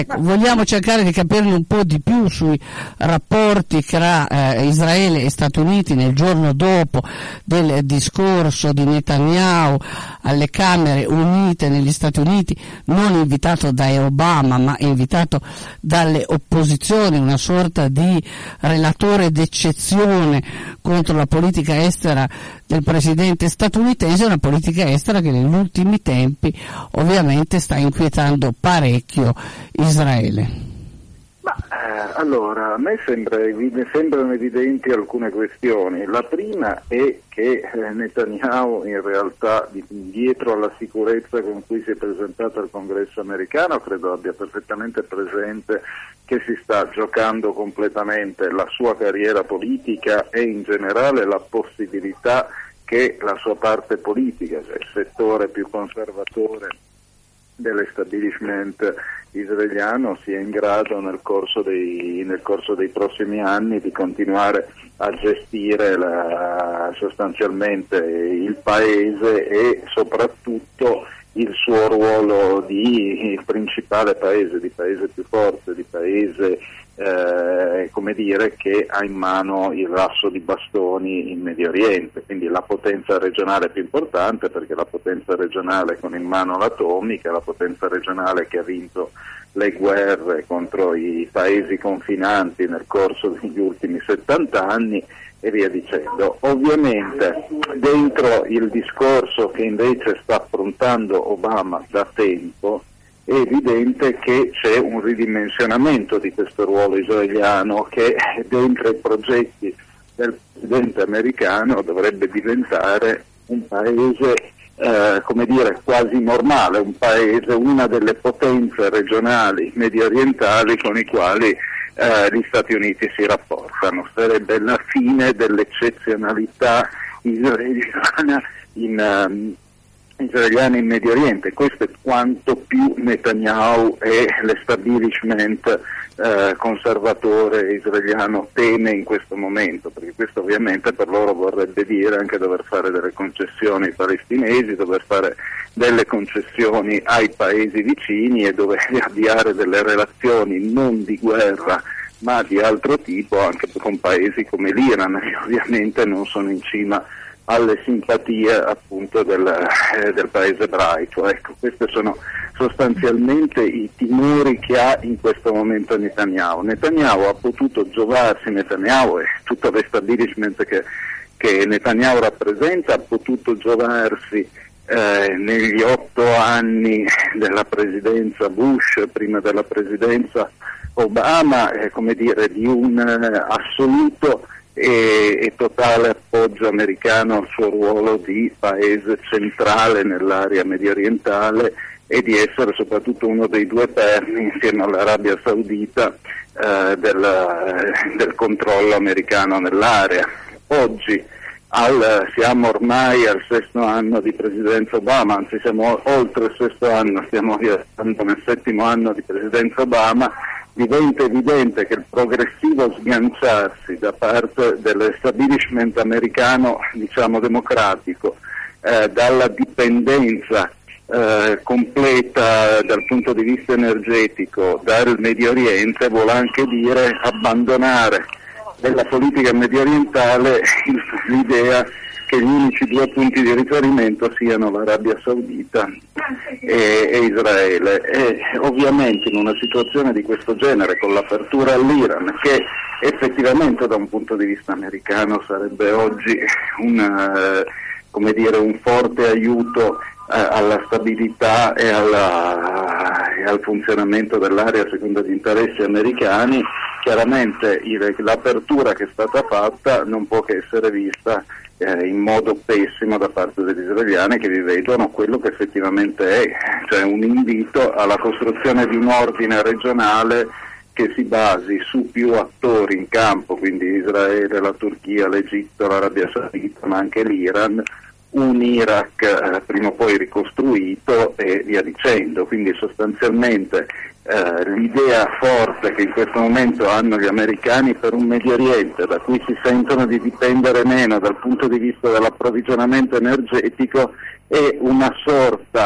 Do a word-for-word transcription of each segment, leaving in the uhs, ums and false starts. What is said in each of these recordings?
Ecco, vogliamo cercare di capirne un po' di più sui rapporti tra eh, Israele e Stati Uniti nel giorno dopo del discorso di Netanyahu alle Camere Unite negli Stati Uniti, non invitato da Obama ma invitato dalle opposizioni, una sorta di relatore d'eccezione contro la politica estera del presidente statunitense, una politica estera che negli ultimi tempi ovviamente sta inquietando parecchio Israele. Ma eh, allora, a me sembra, sembrano evidenti alcune questioni. La prima è che eh, Netanyahu in realtà dietro alla sicurezza con cui si è presentato al Congresso americano credo abbia perfettamente presente che si sta giocando completamente la sua carriera politica e in generale la possibilità che la sua parte politica, cioè il settore più conservatore dell'establishment israeliano, sia in grado nel corso dei, nel corso dei prossimi anni di continuare a gestire la, sostanzialmente il paese e soprattutto il suo ruolo di principale paese, di paese più forte, di paese eh, come dire, che ha in mano il rasso di bastoni in Medio Oriente, quindi la potenza regionale più importante, perché la potenza regionale con in mano l'atomica, la potenza regionale che ha vinto le guerre contro i paesi confinanti nel corso degli ultimi settanta anni e via dicendo. Ovviamente dentro il discorso che invece sta affrontando Obama da tempo è evidente che c'è un ridimensionamento di questo ruolo israeliano che dentro i progetti del presidente americano dovrebbe diventare un paese eh, come dire quasi normale, un paese, una delle potenze regionali medio orientali con i quali eh, gli Stati Uniti si rapportano. Sarebbe la fine dell'eccezionalità israeliana in um, israeliani in Medio Oriente. Questo è quanto più Netanyahu e l'establishment eh, conservatore israeliano teme in questo momento, perché questo ovviamente per loro vorrebbe dire anche dover fare delle concessioni ai palestinesi, dover fare delle concessioni ai paesi vicini e dover avviare delle relazioni non di guerra ma di altro tipo anche con paesi come l'Iran, che ovviamente non sono in cima alle simpatie appunto del, eh, del paese ebraico. Ecco, questi sono sostanzialmente i timori che ha in questo momento Netanyahu. Netanyahu ha potuto giovarsi, Netanyahu e tutto l'establishment che, che Netanyahu rappresenta, ha potuto giovarsi eh, negli otto anni della presidenza Bush, prima della presidenza Obama, eh, come dire, di un eh, assoluto e, e totale appoggio americano al suo ruolo di paese centrale nell'area medio orientale e di essere soprattutto uno dei due perni insieme all'Arabia Saudita eh, del, del controllo americano nell'area. Oggi al, siamo ormai al sesto anno di presidenza Obama, anzi siamo oltre il sesto anno, stiamo viaggiando nel settimo anno di presidenza Obama. Diventa evidente che il progressivo sganciarsi da parte dell'establishment americano, diciamo democratico, eh, dalla dipendenza eh, completa dal punto di vista energetico dal Medio Oriente vuole anche dire abbandonare della politica medio orientale l'idea che gli unici due punti di riferimento siano l'Arabia Saudita e, e Israele. E ovviamente in una situazione di questo genere, con l'apertura all'Iran, che effettivamente da un punto di vista americano sarebbe oggi una, come dire, un forte aiuto eh, alla stabilità e, alla, e al funzionamento dell'area secondo gli interessi americani, chiaramente il, l'apertura che è stata fatta non può che essere vista Eh, in modo pessimo da parte degli israeliani, che vi vedono quello che effettivamente è, cioè un invito alla costruzione di un ordine regionale che si basi su più attori in campo, quindi Israele, la Turchia, l'Egitto, l'Arabia Saudita, ma anche l'Iran, un Iraq eh, prima o poi ricostruito e via dicendo. Quindi sostanzialmente eh, l'idea forte che in questo momento hanno gli americani per un Medio Oriente da cui si sentono di dipendere meno dal punto di vista dell'approvvigionamento energetico è una sorta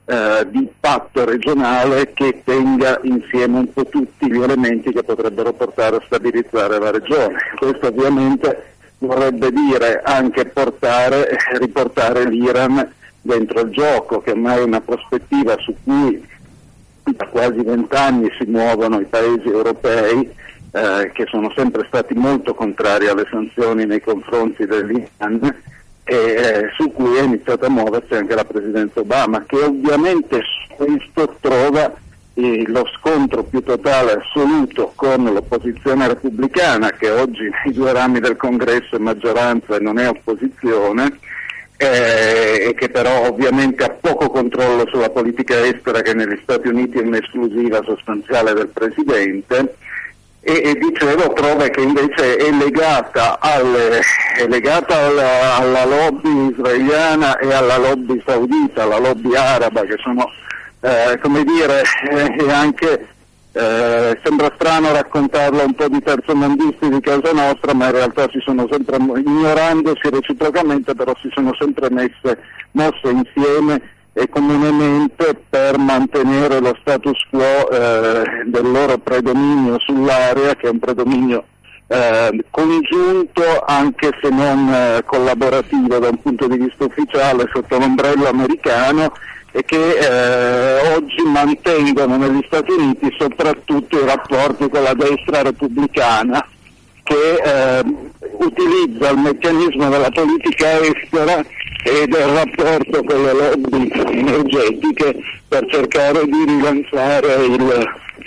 eh, di patto regionale che tenga insieme un po' tutti gli elementi che potrebbero portare a stabilizzare la regione. Questo ovviamente vorrebbe dire anche portare, riportare l'Iran dentro il gioco, che ormai è una prospettiva su cui da quasi vent'anni si muovono i paesi europei, eh, che sono sempre stati molto contrari alle sanzioni nei confronti dell'Iran, e eh, su cui è iniziata a muoversi anche la Presidenza Obama, che ovviamente su questo trova eh, lo scontro più totale assoluto con l'opposizione repubblicana, che oggi nei due rami del Congresso è maggioranza e non è opposizione, Eh, e che però ovviamente ha poco controllo sulla politica estera, che negli Stati Uniti è un'esclusiva sostanziale del Presidente, e, e dicevo prove che invece è legata, alle, è legata alla, alla lobby israeliana e alla lobby saudita, alla lobby araba, che sono eh, come dire eh, anche Eh, sembra strano raccontarlo un po' di terzomondisti di casa nostra, ma in realtà si sono sempre, ignorandosi reciprocamente, però si sono sempre messe, mosse insieme e comunemente per mantenere lo status quo eh, del loro predominio sull'area, che è un predominio eh, congiunto, anche se non eh, collaborativo da un punto di vista ufficiale, sotto l'ombrello americano, e che eh, oggi mantengono negli Stati Uniti soprattutto i rapporti con la destra repubblicana, che eh, utilizza il meccanismo della politica estera e del rapporto con le lobby energetiche per cercare di rilanciare il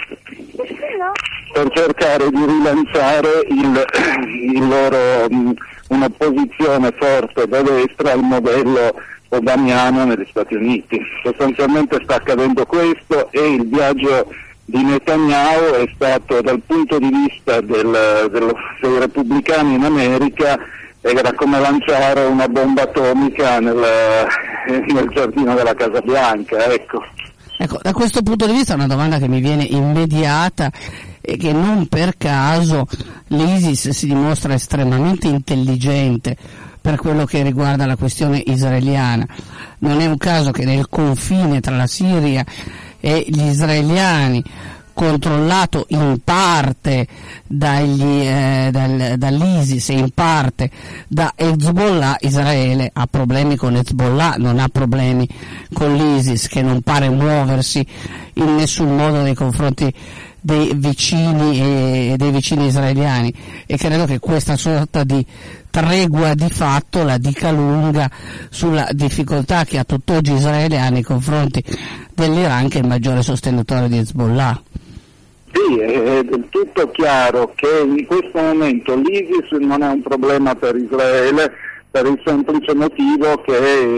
per cercare di rilanciare il, il loro mh, un'opposizione forte da destra al modello obamiano negli Stati Uniti. Sostanzialmente sta accadendo questo, e il viaggio di Netanyahu è stato, dal punto di vista del, dello, dei repubblicani in America, era come lanciare una bomba atomica nel, nel giardino della Casa Bianca, ecco. Ecco, da questo punto di vista una domanda che mi viene immediata è che non per caso l'ISIS si dimostra estremamente intelligente per quello che riguarda la questione israeliana. Non è un caso che nel confine tra la Siria e gli israeliani, controllato in parte dagli, eh, dal, dall'ISIS e in parte da Hezbollah, Israele ha problemi con Hezbollah, non ha problemi con l'ISIS, che non pare muoversi in nessun modo nei confronti dei vicini e dei vicini israeliani, e credo che questa sorta di tregua di fatto la dica lunga sulla difficoltà che ha tutt'oggi Israele ha nei confronti dell'Iran, che è il maggiore sostenitore di Hezbollah. Sì, è del tutto chiaro che in questo momento l'ISIS non è un problema per Israele, per il semplice motivo che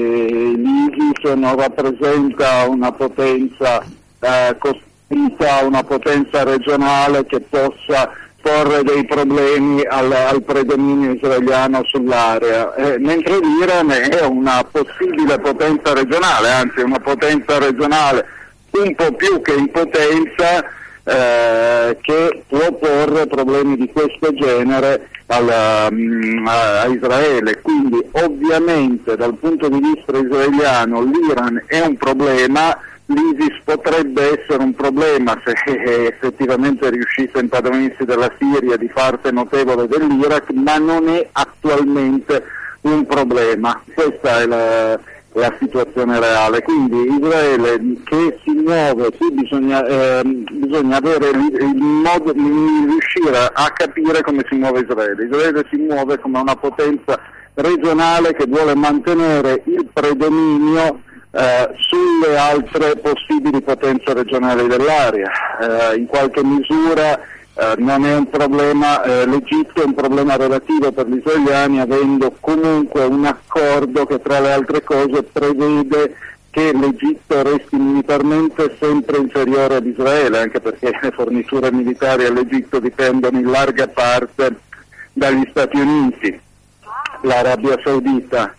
l'ISIS non rappresenta una potenza eh, costruita, una potenza regionale che possa porre dei problemi al, al predominio israeliano sull'area, eh, mentre l'Iran è una possibile potenza regionale, anzi una potenza regionale un po' più che in potenza, eh, che può porre problemi di questo genere alla, um, a, a Israele. Quindi ovviamente dal punto di vista israeliano l'Iran è un problema, l'ISIS potrebbe essere un problema se effettivamente riuscisse a impadronirsi della Siria, di parte notevole dell'Iraq, ma non è attualmente un problema. Questa è la, la situazione reale. Quindi Israele che si muove, qui bisogna, eh, bisogna avere il, il modo di riuscire a capire come si muove Israele. Israele si muove come una potenza regionale che vuole mantenere il predominio Eh, sulle altre possibili potenze regionali dell'area. Eh, in qualche misura eh, non è un problema, eh, l'Egitto è un problema relativo per gli israeliani, avendo comunque un accordo che tra le altre cose prevede che l'Egitto resti militarmente sempre inferiore ad Israele, anche perché le forniture militari all'Egitto dipendono in larga parte dagli Stati Uniti, l'Arabia Saudita.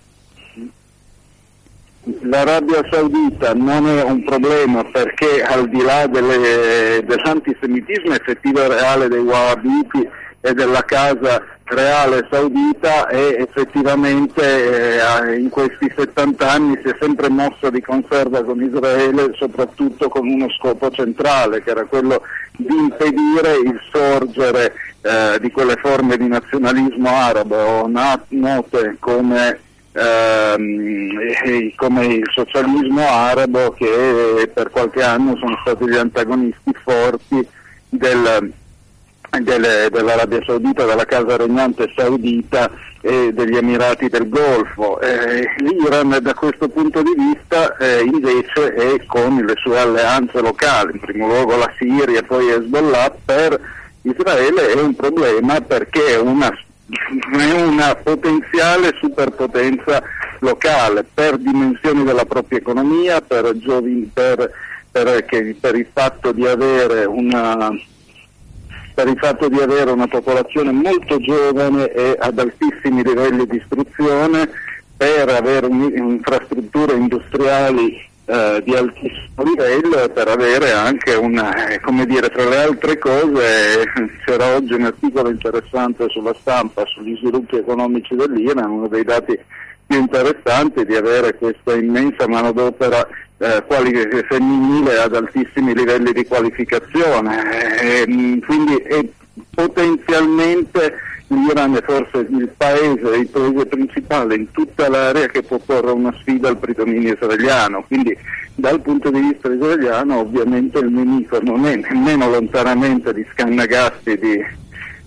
L'Arabia Saudita non è un problema perché, al di là delle, dell'antisemitismo effettivo e reale dei Wahhabiti e della casa reale saudita e effettivamente eh, in questi settanta anni si è sempre mossa di conserva con Israele, soprattutto con uno scopo centrale, che era quello di impedire il sorgere eh, di quelle forme di nazionalismo arabo nat- note come, ehm, come il socialismo arabo, che per qualche anno sono stati gli antagonisti forti del Delle, dell'Arabia Saudita, della casa regnante saudita e degli Emirati del Golfo. Eh, L'Iran da questo punto di vista eh, invece è con le sue alleanze locali, in primo luogo la Siria e poi Hezbollah. Per Israele è un problema perché è una, è una potenziale superpotenza locale per dimensioni della propria economia, per, giovi, per, per, che, per il fatto di avere una per il fatto di avere una popolazione molto giovane e ad altissimi livelli di istruzione, per avere un, infrastrutture industriali eh, di altissimo livello e per avere anche una, eh, come dire, tra le altre cose, eh, c'era oggi un articolo interessante sulla stampa sugli sviluppi economici dell'Iran, uno dei dati più interessanti di avere questa immensa manodopera eh, quali, femminile ad altissimi livelli di qualificazione, eh, quindi è potenzialmente l'Iran è forse il paese, il paese principale in tutta l'area che può porre una sfida al predominio israeliano, quindi dal punto di vista israeliano ovviamente il nemico non è nemmeno lontanamente di Scannagasti di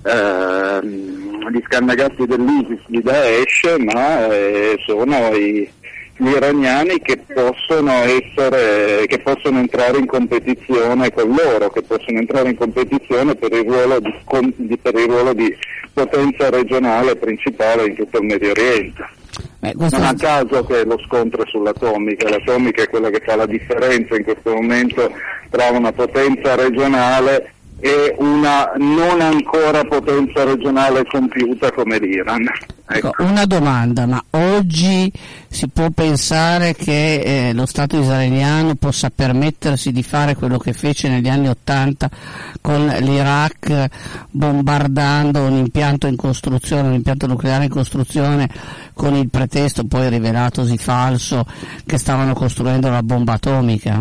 Uh, gli scannagasti dell'ISIS, di Daesh, ma eh, sono i, gli iraniani che possono essere, che possono entrare in competizione con loro, che possono entrare in competizione per il ruolo di, di, per il ruolo di potenza regionale principale in tutto il Medio Oriente. Eh, non a caso che lo scontro è sull'atomica, l'atomica è quella che fa la differenza in questo momento tra una potenza regionale e una non ancora potenza regionale compiuta come l'Iran. Ecco. Una domanda, ma oggi si può pensare che eh, lo Stato israeliano possa permettersi di fare quello che fece negli anni Ottanta con l'Iraq, bombardando un impianto in costruzione, un impianto nucleare in costruzione, con il pretesto poi rivelatosi falso che stavano costruendo la bomba atomica?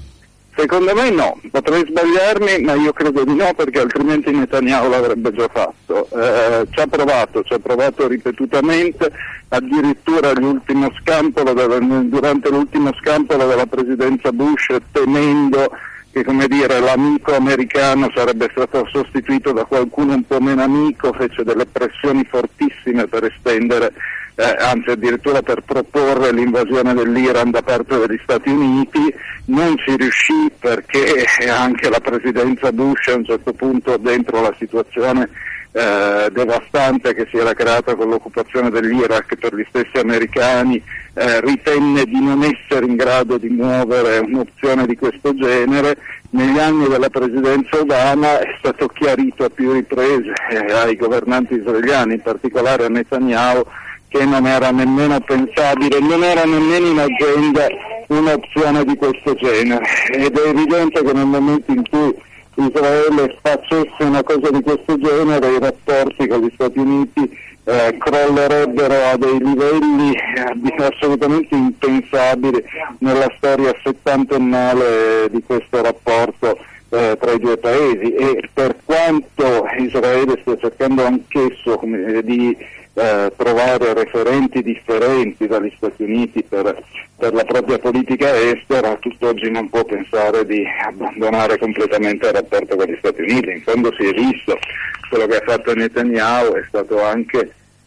Secondo me no, potrei sbagliarmi, ma io credo di no, perché altrimenti Netanyahu l'avrebbe già fatto. Eh, ci ha provato, ci ha provato ripetutamente, addirittura l'ultimo scampolo, durante l'ultimo scampolo della presidenza Bush, temendo che, come dire, l'amico americano sarebbe stato sostituito da qualcuno un po' meno amico, fece delle pressioni fortissime per estendere, eh, anzi addirittura per proporre l'invasione dell'Iran da parte degli Stati Uniti. Non ci riuscì perché anche la presidenza Bush a un certo punto, dentro la situazione eh, devastante che si era creata con l'occupazione dell'Iraq per gli stessi americani, eh, ritenne di non essere in grado di muovere un'opzione di questo genere. Negli anni della presidenza Obama è stato chiarito a più riprese eh, ai governanti israeliani, in particolare a Netanyahu, che non era nemmeno pensabile, non era nemmeno in agenda un'opzione di questo genere, ed è evidente che nel momento in cui Israele facesse una cosa di questo genere i rapporti con gli Stati Uniti eh, crollerebbero a dei livelli eh, assolutamente impensabili nella storia settantennale di questo rapporto eh, tra i due paesi. E per quanto Israele stia cercando anch'esso come, di Eh, trovare referenti differenti dagli Stati Uniti per, per la propria politica estera, tutt'oggi non può pensare di abbandonare completamente il rapporto con gli Stati Uniti. In fondo si è visto quello che ha fatto Netanyahu, è stato anche,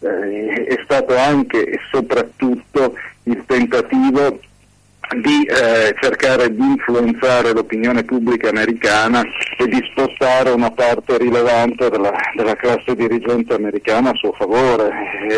eh, è stato anche e soprattutto il tentativo di eh, cercare di influenzare l'opinione pubblica americana e di spostare una parte rilevante della, della classe dirigente americana a suo favore.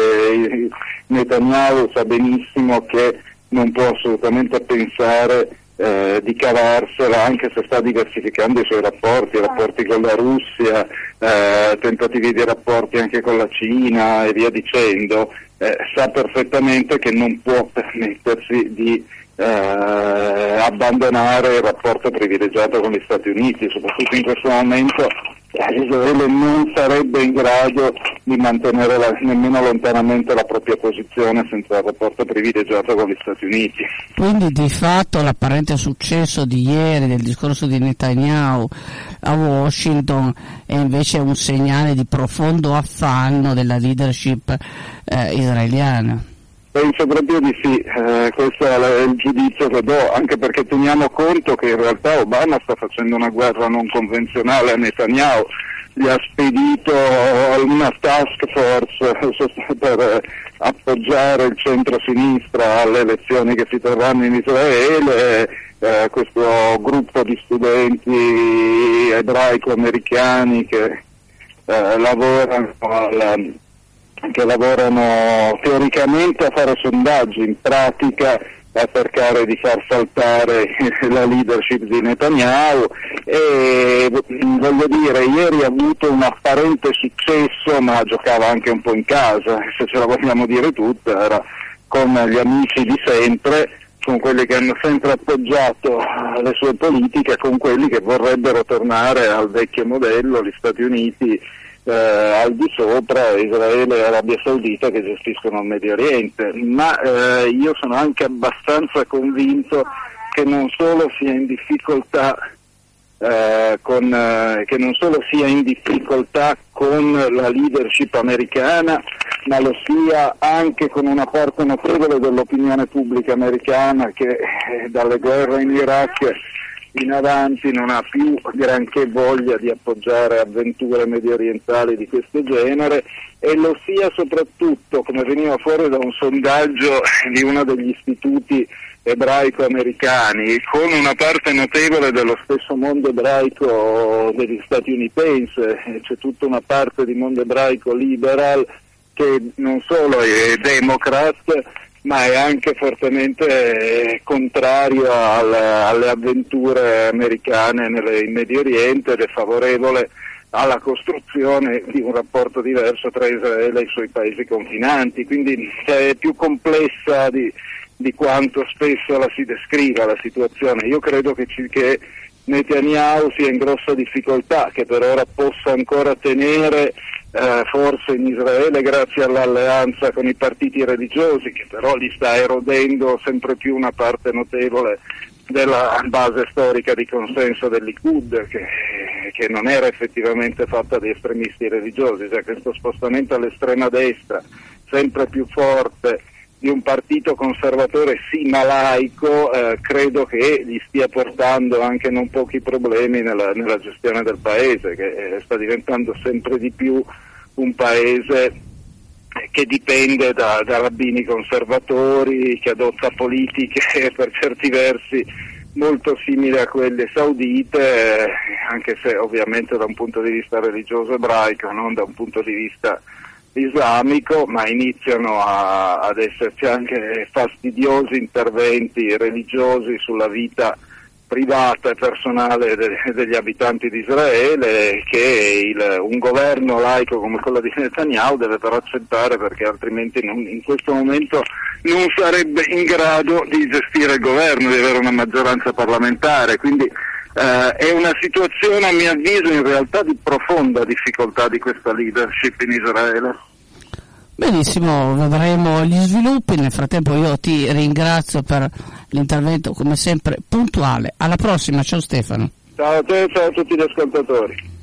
E Netanyahu sa benissimo che non può assolutamente pensare eh, di cavarsela, anche se sta diversificando i suoi rapporti, rapporti con la Russia, eh, tentativi di rapporti anche con la Cina e via dicendo. Eh, sa perfettamente che non può permettersi di Eh, abbandonare il rapporto privilegiato con gli Stati Uniti, soprattutto in questo momento Israele non sarebbe in grado di mantenere la, nemmeno lontanamente la propria posizione senza il rapporto privilegiato con gli Stati Uniti. Quindi di fatto l'apparente successo di ieri del discorso di Netanyahu a Washington è invece un segnale di profondo affanno della leadership eh, israeliana. Penso proprio di sì, eh, questo è il giudizio che do, anche perché teniamo conto che in realtà Obama sta facendo una guerra non convenzionale a Netanyahu, gli ha spedito una task force per appoggiare il centro-sinistra alle elezioni che si terranno in Israele, eh, questo gruppo di studenti ebraico-americani che eh, lavorano al... che lavorano teoricamente a fare sondaggi, in pratica a cercare di far saltare la leadership di Netanyahu, e voglio dire, ieri ha avuto un apparente successo, ma giocava anche un po' in casa, se ce la vogliamo dire tutta, era con gli amici di sempre, con quelli che hanno sempre appoggiato le sue politiche, con quelli che vorrebbero tornare al vecchio modello, gli Stati Uniti Eh, al di sopra, Israele e Arabia Saudita che gestiscono il Medio Oriente, ma eh, io sono anche abbastanza convinto che non solo sia in difficoltà eh, con, eh, che non solo sia in difficoltà con la leadership americana, ma lo sia anche con una parte notevole dell'opinione pubblica americana che eh, dalle guerre in Iraq in avanti non ha più granché voglia di appoggiare avventure medio orientali di questo genere, e lo sia soprattutto, come veniva fuori da un sondaggio di uno degli istituti ebraico-americani, con una parte notevole dello stesso mondo ebraico degli statunitense. C'è tutta una parte di mondo ebraico liberal che non solo è democrat, ma è anche fortemente contrario al, alle avventure americane nel, in Medio Oriente, ed è favorevole alla costruzione di un rapporto diverso tra Israele e i suoi paesi confinanti, quindi è più complessa di, di quanto spesso la si descriva la situazione. Io credo che, ci, che Netanyahu sia in grossa difficoltà, che per ora possa ancora tenere Eh, forse in Israele grazie all'alleanza con i partiti religiosi, che però gli sta erodendo sempre più una parte notevole della base storica di consenso del Likud, che, che non era effettivamente fatta di estremisti religiosi, cioè questo spostamento all'estrema destra sempre più forte di un partito conservatore sì ma laico, eh, credo che gli stia portando anche non pochi problemi nella, nella gestione del paese, che eh, sta diventando sempre di più un paese che dipende da, da rabbini conservatori, che adotta politiche per certi versi molto simili a quelle saudite, eh, anche se ovviamente da un punto di vista religioso ebraico, non da un punto di vista islamico, ma iniziano a, ad esserci anche fastidiosi interventi religiosi sulla vita privata e personale de, degli abitanti di Israele, che il, un governo laico come quello di Netanyahu deve però accettare, perché altrimenti non, in questo momento non sarebbe in grado di gestire il governo, di avere una maggioranza parlamentare, quindi Uh, è una situazione a mio avviso in realtà di profonda difficoltà di questa leadership in Israele. Benissimo, vedremo gli sviluppi. Nel frattempo io ti ringrazio per l'intervento come sempre puntuale. Alla prossima, ciao Stefano. Ciao a te, ciao a tutti gli ascoltatori.